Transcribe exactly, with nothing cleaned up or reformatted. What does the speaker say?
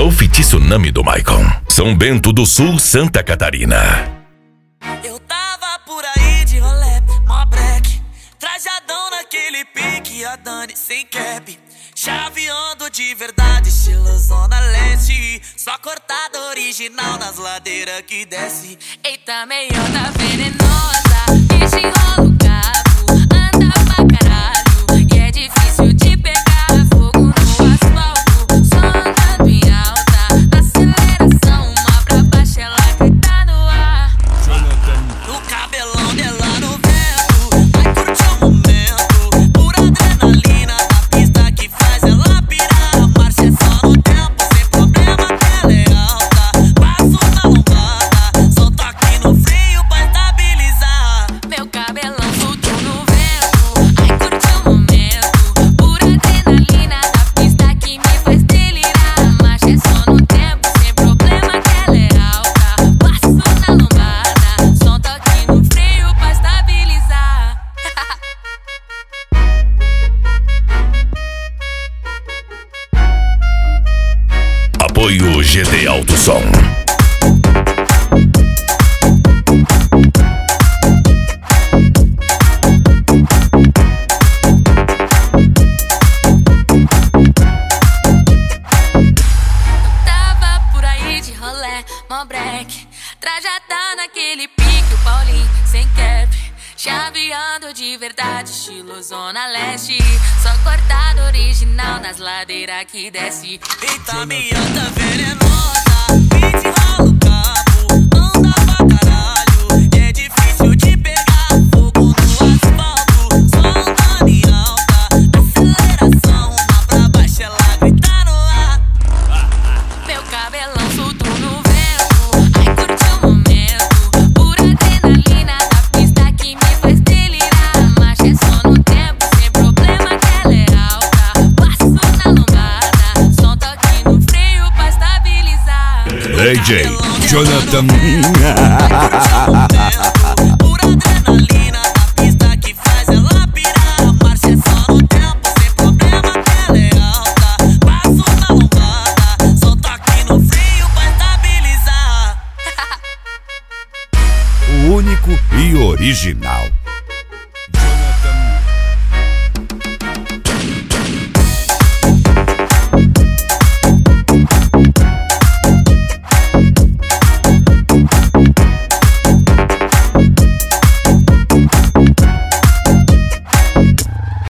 Dolphy Tsunami do Maicon. São Bento do Sul, Santa Catarina. Eu tava por aí de rolê, mó break, trajadão naquele pique, a Dani sem cap, chaveando de verdade, estilo Zona Leste, só cortada original nas ladeiras que desce. Eita, meiota venenosa, bicho enrola o cabo, anda pra caralho, e é difícil de pegar fogo no asfalto, só andando em alta, na aceleração, uma pra baixo ela grita no ar. No cabelão dela no vento, vai curtir o momento, pura adrenalina da pista que faz ela pirar. A marcha é só no tempo, sem problema que ela é alta, passo na lombada, só toque no freio pra estabilizar. Meu cabelão solto no vento, ai curte o momento, pura adrenalina da pista que me faz delirar. A marcha é só no tempo, sem problema que ela é alta, passo na lombada, só toque no freio pra estabilizar. Apoio G D Alto Som. Tava por aí de rolê, mó break, trajada naquele pique, o Paulinho sem cap, chaveando de verdade, estilo Zona Leste, só cortado original nas ladeiras que desce. Eita, meiota venenosa, que desenrola o cabo, anda pra caralho, e é difícil de pegar fogo no asfalto, só andando em alta, aceleração, uma pra baixo ela grita no ar. Meu cabelão solto no vento, ai curte o momento, pura adrenalina da pista que me faz delirar. A marcha é só no tempo, sem problema que ela é alta, passo na lombada, só toque no freio pra estabilizar. D J Jonathan. Pura adrenalina da pista que faz ela pirar. A marcha é só no tempo, sem problema que ela é alta, passo na lombada, só toque no freio pra estabilizar. O único e original